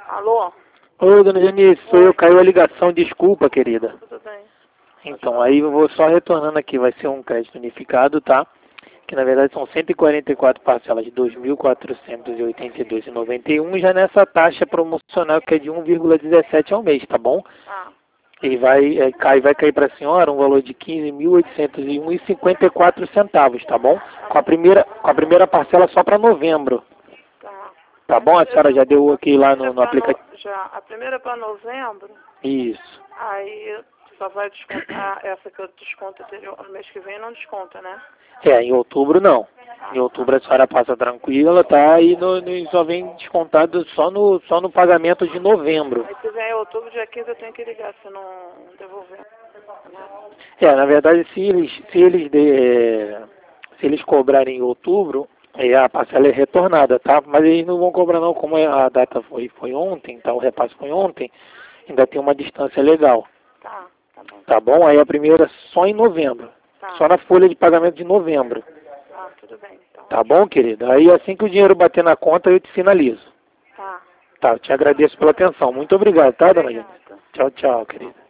Alô? Ô, dona Janice, sou eu, caiu a ligação, desculpa, querida. Tudo bem. Então, aí eu vou só retornando aqui, vai ser um crédito unificado, tá? Que na verdade são 144 parcelas de 2.482,91, já nessa taxa promocional que é de 1,17 ao mês, tá bom? Ah, E vai cair para a senhora um valor de 15.801,54 centavos, tá bom? Com a primeira parcela só para novembro, tá. tá bom? A senhora já deu ok lá no aplicativo? Já, a primeira para novembro, Isso. aí só vai descontar essa que eu desconto anterior, no mês que vem não desconta, né? É, em outubro não. Em outubro a senhora passa tranquila, tá? E só vem descontado só no pagamento de novembro. Aí se vier em outubro, dia 15 eu tenho que ligar se não devolver. Né? É, na verdade, se eles cobrarem em outubro, a parcela é retornada, tá? Mas eles não vão cobrar não, como a data foi ontem, tá? O repasse foi ontem, ainda tem uma distância legal. Tá bom. Tá bom? Aí a primeira só em novembro. Tá. Só na folha de pagamento de novembro. Ah, tudo bem. Então. Tá bom, querida? Aí assim que o dinheiro bater na conta, eu te sinalizo. Tá. Tá, eu te agradeço pela atenção. Muito obrigado, tá, dona Janice? Obrigada. Tchau, tchau, querida.